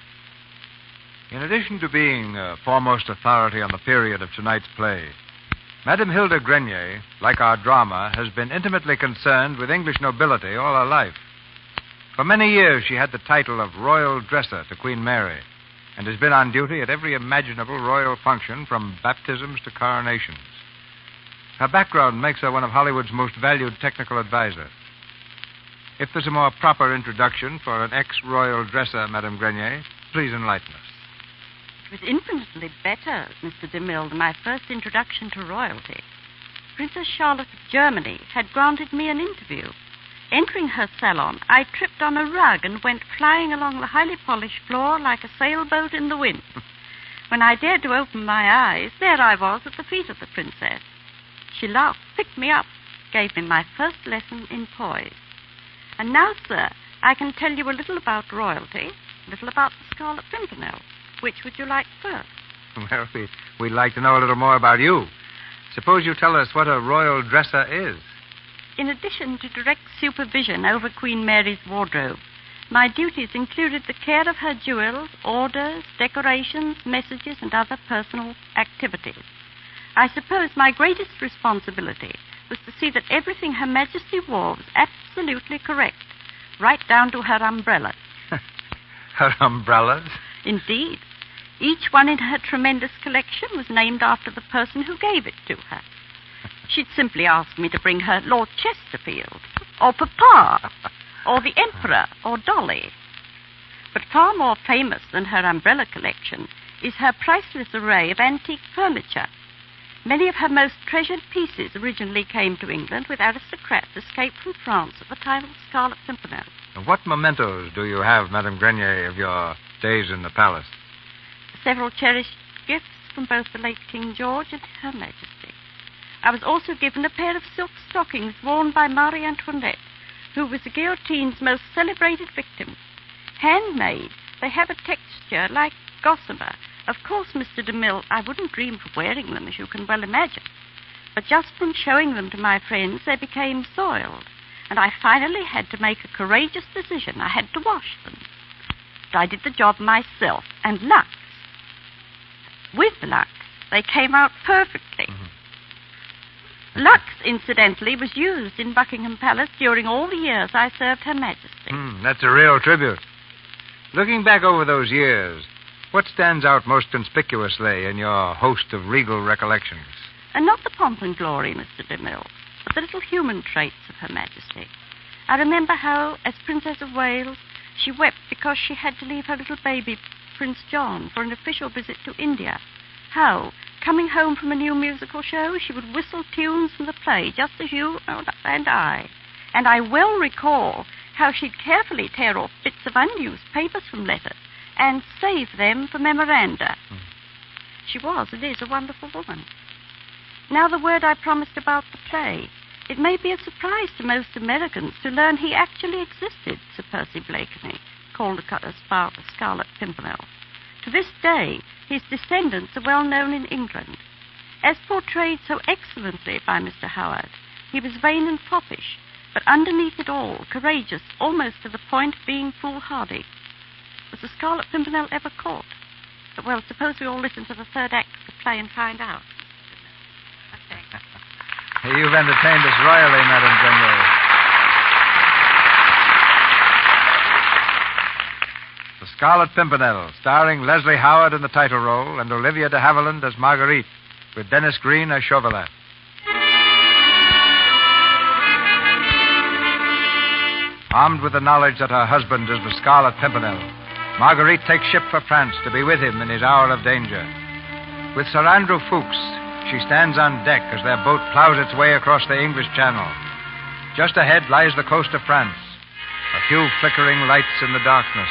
In addition to being a foremost authority on the period of tonight's play, Madame Hilda Grenier, like our drama, has been intimately concerned with English nobility all her life. For many years, she had the title of Royal Dresser to Queen Mary and has been on duty at every imaginable royal function from baptisms to coronations. Her background makes her one of Hollywood's most valued technical advisors. If there's a more proper introduction for an ex-royal dresser, Madame Grenier, please enlighten us. It was infinitely better, Mister DeMille, than my first introduction to royalty. Princess Charlotte of Germany had granted me an interview. Entering her salon, I tripped on a rug and went flying along the highly polished floor like a sailboat in the wind. When I dared to open my eyes, there I was at the feet of the princess. She laughed, picked me up, gave me my first lesson in poise. And now, sir, I can tell you a little about royalty, a little about the Scarlet Pimpernel. Which would you like first? Well, we, we'd like to know a little more about you. Suppose you tell us what a royal dresser is. In addition to direct supervision over Queen Mary's wardrobe, my duties included the care of her jewels, orders, decorations, messages, and other personal activities. I suppose my greatest responsibility was to see that everything Her Majesty wore was absolutely correct, right down to her umbrellas. Her umbrellas? Indeed. Each one in her tremendous collection was named after the person who gave it to her. She'd simply ask me to bring her Lord Chesterfield, or Papa, or the Emperor, or Dolly. But far more famous than her umbrella collection is her priceless array of antique furniture. Many of her most treasured pieces originally came to England with aristocrats escaped from France at the time of the Scarlet Pimpernel. What mementos do you have, Madame Grenier, of your days in the palace? Several cherished gifts from both the late King George and Her Majesty. I was also given a pair of silk stockings worn by Marie Antoinette, who was the guillotine's most celebrated victim. Handmade, they have a texture like gossamer. Of course, Mister DeMille, I wouldn't dream of wearing them, as you can well imagine. But just from showing them to my friends, they became soiled, and I finally had to make a courageous decision. I had to wash them. But I did the job myself, and Lux. With Lux, they came out perfectly. Mm-hmm. Lux, incidentally, was used in Buckingham Palace during all the years I served Her Majesty. Mm, that's a real tribute. Looking back over those years, what stands out most conspicuously in your host of regal recollections? And not the pomp and glory, Mister DeMille, but the little human traits of Her Majesty. I remember how, as Princess of Wales, she wept because she had to leave her little baby, Prince John, for an official visit to India. How, coming home from a new musical show, she would whistle tunes from the play, just as you and I. And I well recall how she'd carefully tear off bits of unused papers from letters and save them for memoranda. Mm. She was and is a wonderful woman. Now the word I promised about the play. It may be a surprise to most Americans to learn he actually existed, Sir Percy Blakeney, called the Scarlet Pimpernel. To this day, his descendants are well known in England. As portrayed so excellently by Mister Howard, he was vain and foppish, but underneath it all, courageous, almost to the point of being foolhardy. Was the Scarlet Pimpernel ever caught? Well, suppose we all listen to the third act of the play and find out. You've entertained us royally, Madame General. The Scarlet Pimpernel, starring Leslie Howard in the title role and Olivia de Havilland as Marguerite, with Dennis Green as Chauvelin. Armed with the knowledge that her husband is the Scarlet Pimpernel, Marguerite takes ship for France to be with him in his hour of danger. With Sir Andrew Ffoulkes, she stands on deck as their boat plows its way across the English Channel. Just ahead lies the coast of France, a few flickering lights in the darkness.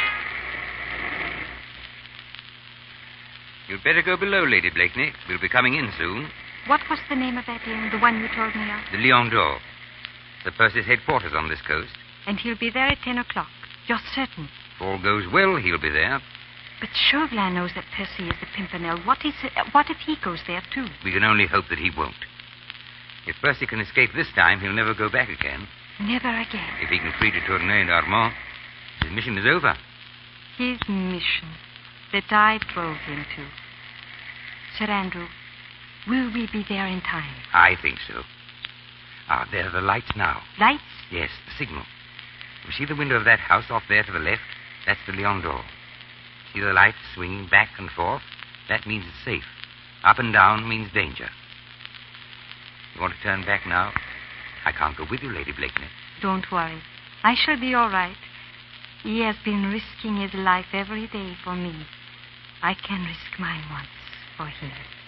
You'd better go below, Lady Blakeney. We'll be coming in soon. What was the name of that inn, the one you told me of? The Lion d'Or. Sir Percy's headquarters on this coast. And he'll be there at ten o'clock. You're certain? If all goes well, he'll be there. But Chauvelin knows that Percy is the Pimpernel. What, is it, what if he goes there, too? We can only hope that he won't. If Percy can escape this time, he'll never go back again. Never again. If he can free de Tournay and Armand, his mission is over. His mission that I drove him to. Sir Andrew, will we be there in time? I think so. Ah, there are the lights now. Lights? Yes, the signal. You see the window of that house off there to the left? That's the Lion d'Or. See the lights swinging back and forth? That means it's safe. Up and down means danger. You want to turn back now? I can't go with you, Lady Blakeney. Don't worry. I shall be all right. He has been risking his life every day for me. I can risk mine once for him.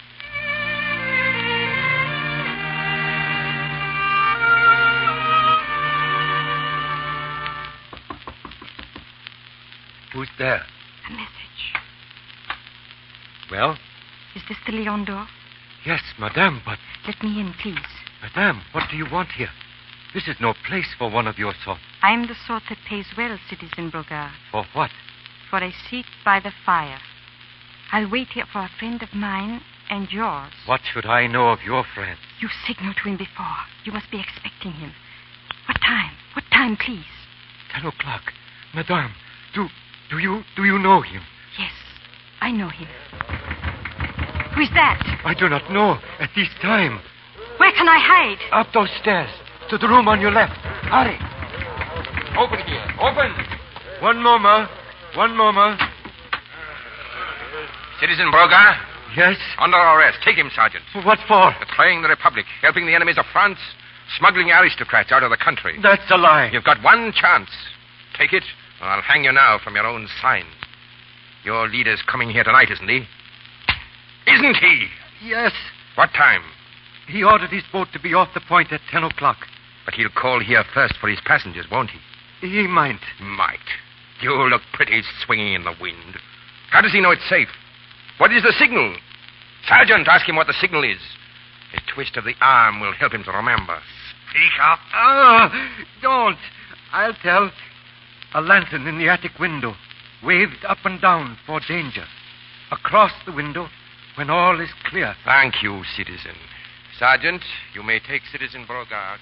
Who's there? A message. Well? Is this the Lion d'Or? Yes, madame, but... Let me in, please. Madame, what do you want here? This is no place for one of your sort. I'm the sort that pays well, Citizen Brogard. For what? For a seat by the fire. I'll wait here for a friend of mine and yours. What should I know of your friend? You signaled to him before. You must be expecting him. What time? What time, please? Ten o'clock. Madame, do... Do you do you know him? Yes, I know him. Who is that? I do not know at this time. Where can I hide? Up those stairs, to the room on your left. Hurry. Open here. Open. One moment. One moment. Citizen Brogard? Yes? Under arrest. Take him, Sergeant. What for? Betraying the Republic, helping the enemies of France, smuggling aristocrats out of the country. That's a lie. You've got one chance. Take it, or I'll hang you now from your own sign. Your leader's coming here tonight, isn't he? Isn't he? Yes. What time? He ordered his boat to be off the point at ten o'clock. But he'll call here first for his passengers, won't he? He might. Might. You look pretty swinging in the wind. How does he know it's safe? What is the signal? Sergeant, ask him what the signal is. A twist of the arm will help him to remember. Speak up. Ah, don't. I'll tell. A lantern in the attic window, waved up and down for danger. Across the window, when all is clear. Thank you, citizen. Sergeant, you may take Citizen Brogard.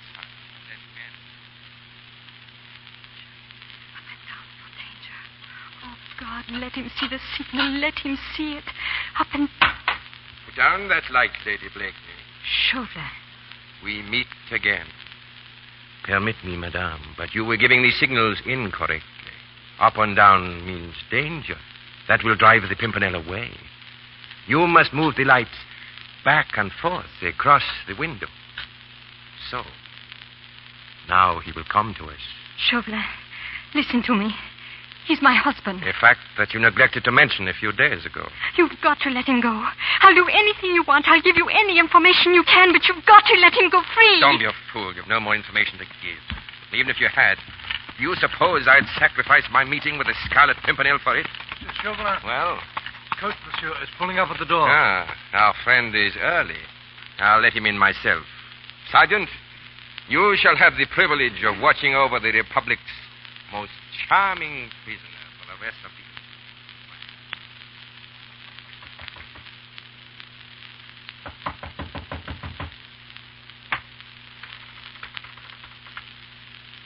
Oh, God, let him see the signal. Let him see it. Up and... Put down that light, Lady Blakeney. Chauvelin. We meet again. Permit me, madame, but you were giving these signals incorrectly. Up and down means danger. That will drive the Pimpernel away. You must move the lights back and forth across the window. So. Now he will come to us. Chauvelin, listen to me. He's my husband. A fact that you neglected to mention a few days ago. You've got to let him go. I'll do anything you want. I'll give you any information you can, but you've got to let him go free. Don't be a fool. You've no more information to give. Even if you had, do you suppose I'd sacrifice my meeting with the Scarlet Pimpernel for it? Monsieur Chauvelin. Well? Coach, monsieur, is pulling up at the door. Ah, our friend is early. I'll let him in myself. Sergeant, you shall have the privilege of watching over the Republic's most charming prisoner for the rest of the...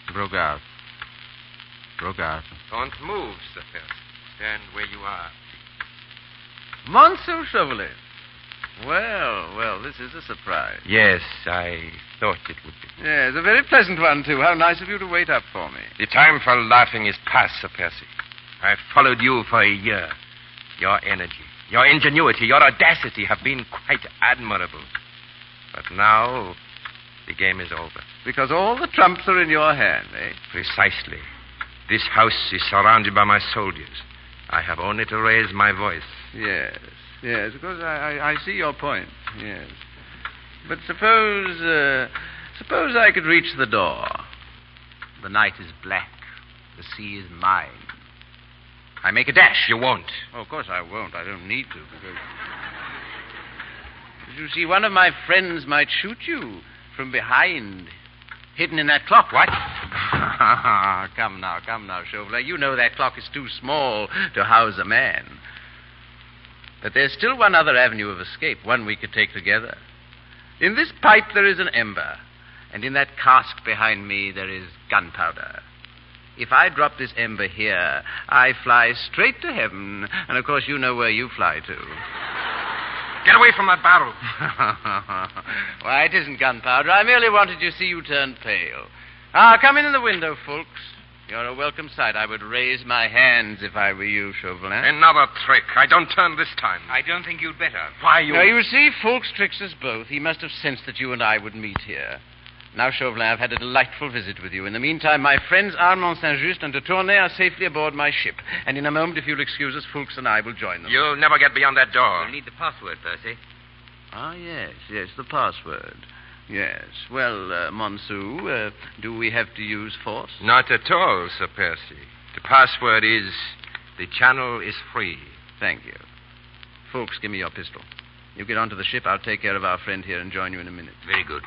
Brogard. Brogard. Don't move, Sir Percy. Stand where you are. Monsieur Chauvelin. Well, well, this is a surprise. Yes, I thought it would be. Yes, a very pleasant one, too. How nice of you to wait up for me. The time for laughing is past, Sir Percy. I've followed you for a year. Your energy, your ingenuity, your audacity have been quite admirable. But now, the game is over. Because all the trumps are in your hand, eh? Precisely. This house is surrounded by my soldiers. I have only to raise my voice. Yes, yes, of course, I, I, I see your point, yes. But suppose, uh, suppose I could reach the door. The night is black. The sea is mine. I make a dash. You won't. Oh, of course I won't. I don't need to, because... You see, one of my friends might shoot you from behind, hidden in that clock. What? Come now, come now, Chauvelin. You know that clock is too small to house a man. But there's still one other avenue of escape, one we could take together. In this pipe there is an ember, and in that cask behind me there is gunpowder. If I drop this ember here, I fly straight to heaven, and of course you know where you fly to. Get away from that barrel. Why, it isn't gunpowder. I merely wanted to see you turn pale. Ah, come in in the window, folks. You're a welcome sight. I would raise my hands if I were you, Chauvelin. Another trick. I don't turn this time. I don't think you'd better. Why, you... Now, you see, Fulks tricks us both. He must have sensed that you and I would meet here. Now, Chauvelin, I've had a delightful visit with you. In the meantime, my friends Armand Saint-Just and de Tournay are safely aboard my ship. And in a moment, if you'll excuse us, Fulks and I will join them. You'll never get beyond that door. We'll need the password, Percy. Ah, yes, yes, the password. Yes. Well, uh, Monsu, uh, do we have to use force? Not at all, Sir Percy. The password is, the channel is free. Thank you. Folks, give me your pistol. You get onto the ship, I'll take care of our friend here and join you in a minute. Very good.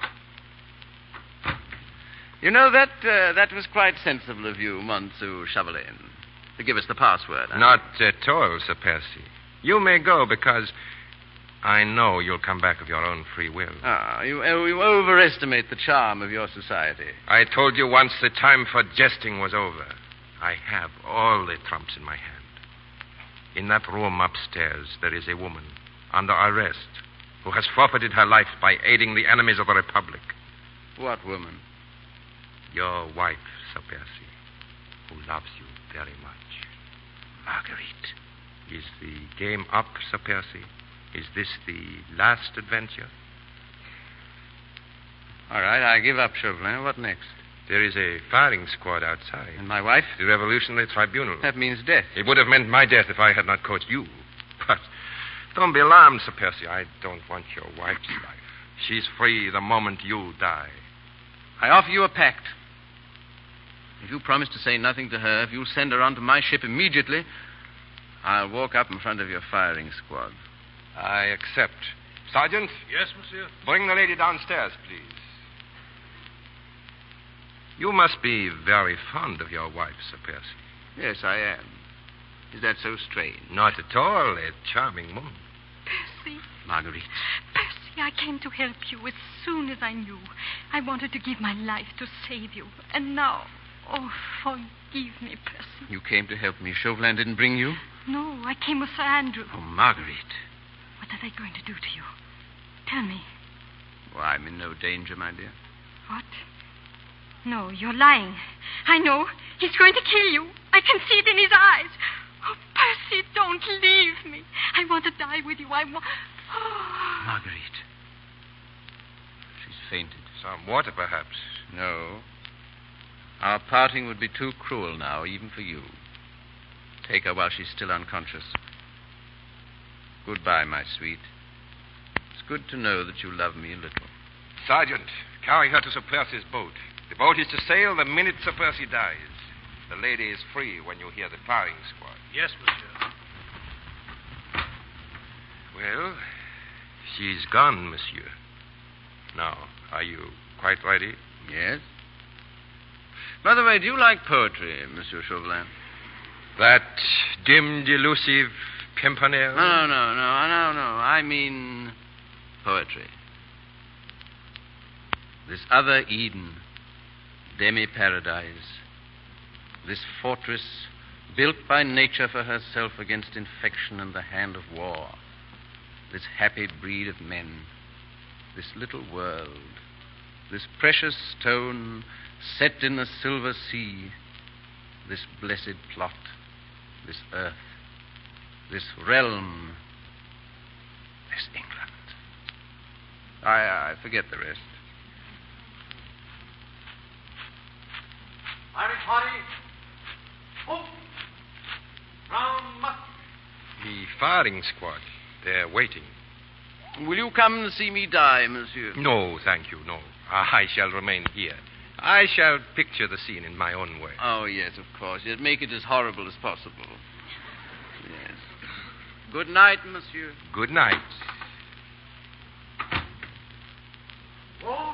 You know, that uh, that was quite sensible of you, Monsu Chauvelin, to give us the password. Huh? Not at all, Sir Percy. You may go because I know you'll come back of your own free will. Ah, you, uh, you overestimate the charm of your society. I told you once the time for jesting was over. I have all the trumps in my hand. In that room upstairs, there is a woman under arrest who has forfeited her life by aiding the enemies of the Republic. What woman? Your wife, Sir Percy, who loves you very much. Marguerite. Is the game up, Sir Percy? Is this the last adventure? All right, I give up, Chauvelin. What next? There is a firing squad outside. And my wife? The Revolutionary Tribunal. That means death. It would have meant my death if I had not caught you. But don't be alarmed, Sir Percy. I don't want your wife's life. She's free the moment you die. I offer you a pact. If you promise to say nothing to her, if you'll send her onto my ship immediately, I'll walk up in front of your firing squad. I accept. Sergeant? Yes, monsieur? Bring the lady downstairs, please. You must be very fond of your wife, Sir Percy. Yes, I am. Is that so strange? Not at all. A charming woman. Percy. Marguerite. Percy, I came to help you as soon as I knew. I wanted to give my life to save you. And now, oh, forgive me, Percy. You came to help me. Chauvelin didn't bring you? No, I came with Sir Andrew. Oh, Marguerite. What are they going to do to you? Tell me. Well, I'm in no danger, my dear. What? No, you're lying. I know. He's going to kill you. I can see it in his eyes. Oh, Percy, don't leave me. I want to die with you. I want... Oh. Marguerite. She's fainted. Some water, perhaps. No. Our parting would be too cruel now, even for you. Take her while she's still unconscious. Goodbye, my sweet. It's good to know that you love me a little. Sergeant, carry her to Sir Percy's boat. The boat is to sail the minute Sir Percy dies. The lady is free when you hear the firing squad. Yes, monsieur. Well, she's gone, monsieur. Now, are you quite ready? Yes. By the way, do you like poetry, Monsieur Chauvelin? That dim, delusive Pimpernel? No, no, no, no, no. I mean poetry. This other Eden, demi-paradise. This fortress built by nature for herself against infection and the hand of war. This happy breed of men. This little world. This precious stone set in the silver sea. This blessed plot. This earth. This realm. This England. I, I forget the rest. Irish party. Oh. Round musk. The firing squad. They're waiting. Will you come and see me die, monsieur? No, thank you, no. I shall remain here. I shall picture the scene in my own way. Oh, yes, of course. Yes, make it as horrible as possible. Yes. Good night, monsieur. Good night. Roll.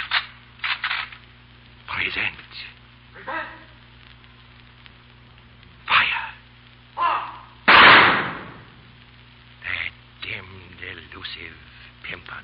Present. Present. Fire. Fire. That damned elusive Pimpernel.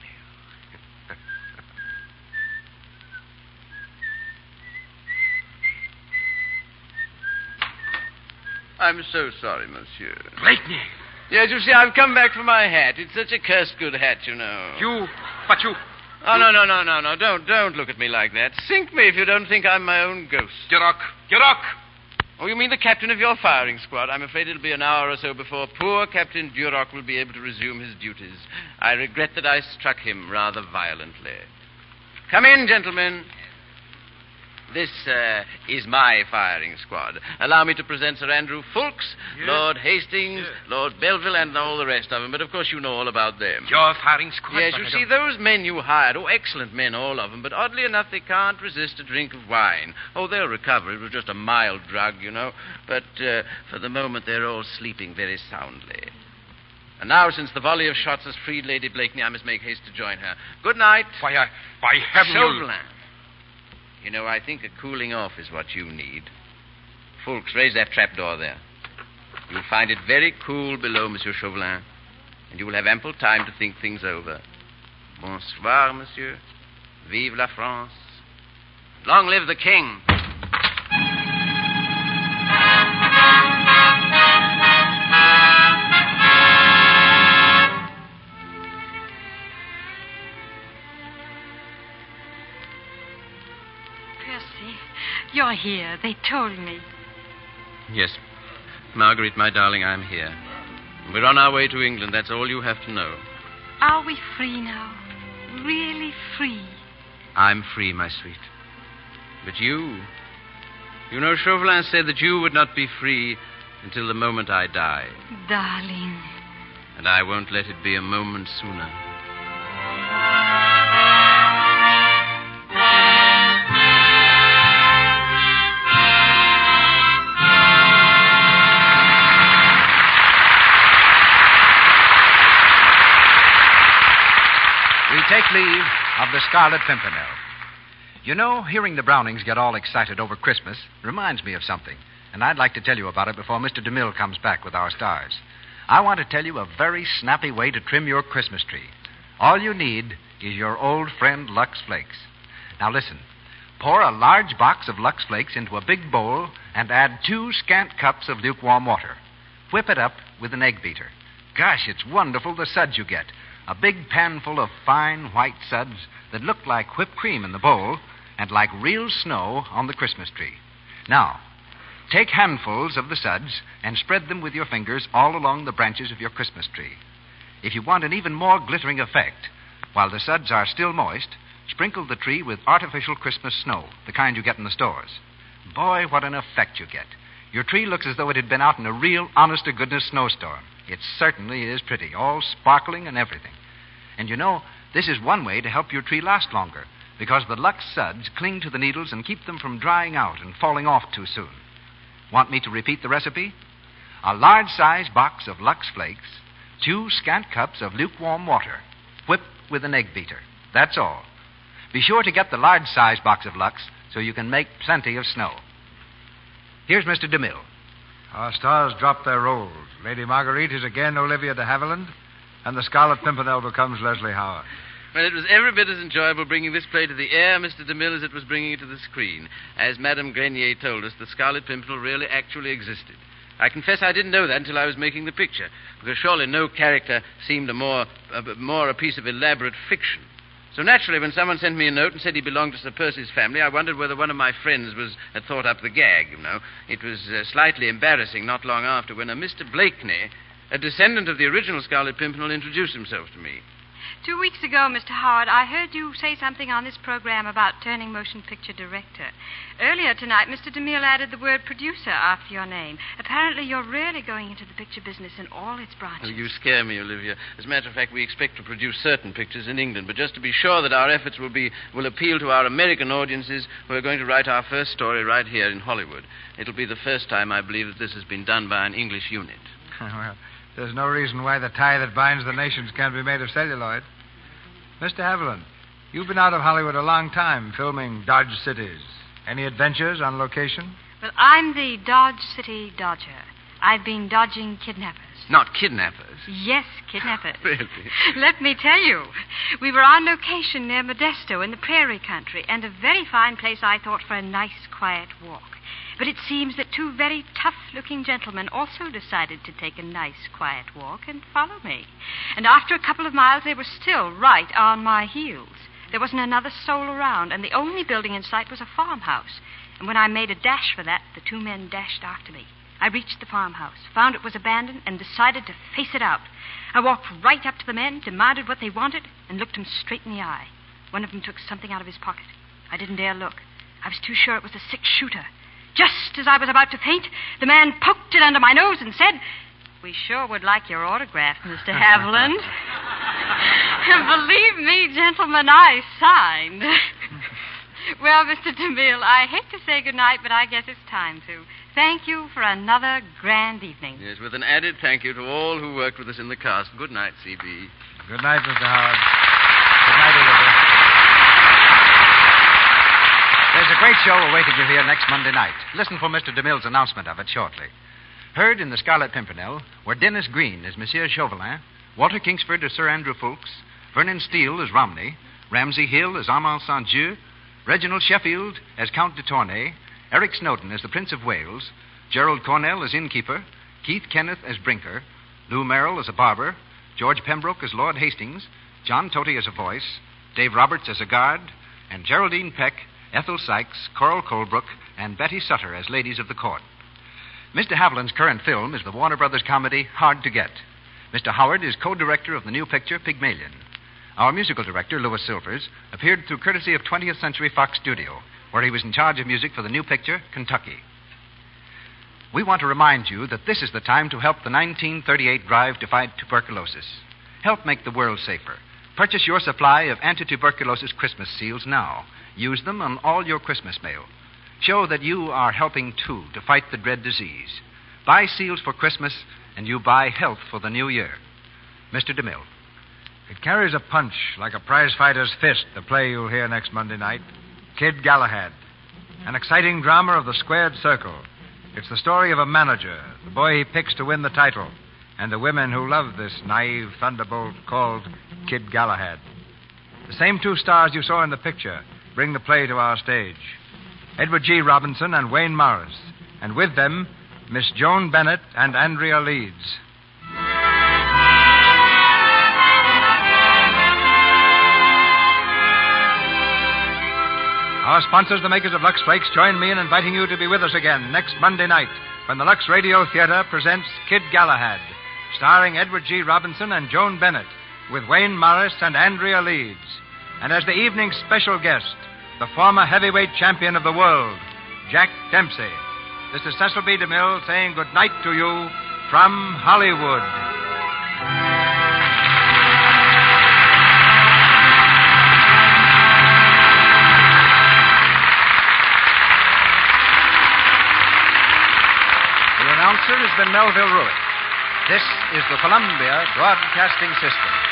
I'm so sorry, monsieur. Blakeney! Yes, you see, I've come back for my hat. It's such a cursed good hat, you know. You... But you... Oh, no, no, no, no, no. Don't, don't look at me like that. Sink me if you don't think I'm my own ghost. Duroc! Duroc! Oh, you mean the captain of your firing squad? I'm afraid it'll be an hour or so before poor Captain Duroc will be able to resume his duties. I regret that I struck him rather violently. Come in, gentlemen. This uh, is my firing squad. Allow me to present Sir Andrew Fulks, Yes. Lord Hastings, Yes. Lord Belleville, and all the rest of them. But, of course, you know all about them. Your firing squad? Yes, but you I see, don't- those men you hired, oh, excellent men, all of them, but oddly enough, they can't resist a drink of wine. Oh, they'll recover. It was just a mild drug, you know. But uh, for the moment, they're all sleeping very soundly. And now, since the volley of shots has freed Lady Blakeney, I must make haste to join her. Good night. Why, I... Why, heaven... Chauvelin. You know, I think a cooling off is what you need. Fulks, raise that trapdoor there. You'll find it very cool below, Monsieur Chauvelin, and you will have ample time to think things over. Bonsoir, monsieur. Vive la France. Long live the king. Percy, you're here. They told me. Yes. Marguerite, my darling, I'm here. We're on our way to England. That's all you have to know. Are we free now? Really free? I'm free, my sweet. But you... You know, Chauvelin said that you would not be free until the moment I die. Darling. And I won't let it be a moment sooner. We take leave of the Scarlet Pimpernel. You know, hearing the Brownings get all excited over Christmas reminds me of something, and I'd like to tell you about it before Mister DeMille comes back with our stars. I want to tell you a very snappy way to trim your Christmas tree. All you need is your old friend Lux Flakes. Now listen. Pour a large box of Lux Flakes into a big bowl and add two scant cups of lukewarm water. Whip it up with an egg beater. Gosh, it's wonderful the suds you get. A big pan full of fine white suds that look like whipped cream in the bowl and like real snow on the Christmas tree. Now, take handfuls of the suds and spread them with your fingers all along the branches of your Christmas tree. If you want an even more glittering effect, while the suds are still moist, sprinkle the tree with artificial Christmas snow, the kind you get in the stores. Boy, what an effect you get. Your tree looks as though it had been out in a real, honest-to-goodness snowstorm. It certainly is pretty, all sparkling and everything. And you know, this is one way to help your tree last longer, because the Lux suds cling to the needles and keep them from drying out and falling off too soon. Want me to repeat the recipe? A large-sized box of Lux Flakes, two scant cups of lukewarm water, whipped with an egg beater. That's all. Be sure to get the large-sized box of Lux so you can make plenty of snow. Here's Mister DeMille. Our stars drop their roles. Lady Marguerite is again Olivia de Havilland, and the Scarlet Pimpernel becomes Leslie Howard. Well, it was every bit as enjoyable bringing this play to the air, Mister DeMille, as it was bringing it to the screen. As Madame Grenier told us, the Scarlet Pimpernel really actually existed. I confess I didn't know that until I was making the picture, because surely no character seemed a more, a, more a piece of elaborate fiction. So naturally, when someone sent me a note and said he belonged to Sir Percy's family, I wondered whether one of my friends was had thought up the gag, you know. It was uh, slightly embarrassing not long after when a Mister Blakeney, a descendant of the original Scarlet Pimpernel, introduced himself to me. Two weeks ago, Mister Howard, I heard you say something on this program about turning motion picture director. Earlier tonight, Mister DeMille added the word producer after your name. Apparently, you're really going into the picture business in all its branches. Oh, you scare me, Olivia. As a matter of fact, we expect to produce certain pictures in England, but just to be sure that our efforts will be will appeal to our American audiences, we're going to write our first story right here in Hollywood. It'll be the first time, I believe, that this has been done by an English unit. Well, there's no reason why the tie that binds the nations can't be made of celluloid. Mister Haviland, you've been out of Hollywood a long time, filming Dodge Cities. Any adventures on location? Well, I'm the Dodge City Dodger. I've been dodging kidnappers. Not kidnappers? Yes, kidnappers. Really? Let me tell you. We were on location near Modesto in the prairie country, and a very fine place, I thought, for a nice, quiet walk. But it seems that two very tough-looking gentlemen also decided to take a nice, quiet walk and follow me. And after a couple of miles, they were still right on my heels. There wasn't another soul around, and the only building in sight was a farmhouse. And when I made a dash for that, the two men dashed after me. I reached the farmhouse, found it was abandoned, and decided to face it out. I walked right up to the men, demanded what they wanted, and looked them straight in the eye. One of them took something out of his pocket. I didn't dare look. I was too sure it was a six-shooter. Just as I was about to faint, the man poked it under my nose and said, "We sure would like your autograph, Mister Haviland." Believe me, gentlemen, I signed. Well, Mister DeMille, I hate to say goodnight, but I guess it's time to. Thank you for another grand evening. Yes, with an added thank you to all who worked with us in the cast. Good night, C B. Good night, Mister Howard. Good night, Olivia. There's a great show awaiting you here next Monday night. Listen for Mister DeMille's announcement of it shortly. Heard in the Scarlet Pimpernel were Dennis Green as Monsieur Chauvelin, Walter Kingsford as Sir Andrew Ffoulkes, Vernon Steele as Romney, Ramsay Hill as Armand Saint-Dieu, Reginald Sheffield as Count de Tournay, Eric Snowden as the Prince of Wales, Gerald Cornell as innkeeper, Keith Kenneth as Brinker, Lou Merrill as a barber, George Pembroke as Lord Hastings, John Toty as a voice, Dave Roberts as a guard, and Geraldine Peck, Ethel Sykes, Coral Colebrook, and Betty Sutter as ladies of the court. Mister Haviland's current film is the Warner Brothers comedy Hard to Get. Mister Howard is co-director of the new picture Pygmalion. Our musical director, Louis Silvers, appeared through courtesy of twentieth Century Fox Studio, where he was in charge of music for the new picture Kentucky. We want to remind you that this is the time to help the nineteen thirty-eight drive to fight tuberculosis. Help make the world safer. Purchase your supply of anti-tuberculosis Christmas seals now. Use them on all your Christmas mail. Show that you are helping, too, to fight the dread disease. Buy seals for Christmas, and you buy health for the new year. Mister DeMille. It carries a punch like a prize-fighter's fist, the play you'll hear next Monday night. Kid Galahad. An exciting drama of the squared circle. It's the story of a manager, the boy he picks to win the title, and the women who love this naive thunderbolt called Kid Galahad. The same two stars you saw in the picture bring the play to our stage. Edward G. Robinson and Wayne Morris. And with them, Miss Joan Bennett and Andrea Leeds. Our sponsors, the makers of Lux Flakes, join me in inviting you to be with us again next Monday night when the Lux Radio Theater presents Kid Galahad, starring Edward G. Robinson and Joan Bennett, with Wayne Morris and Andrea Leeds. And as the evening's special guest, the former heavyweight champion of the world, Jack Dempsey. This is Cecil B. DeMille saying good night to you from Hollywood. The announcer has been Melville Ruick. This is the Columbia Broadcasting System.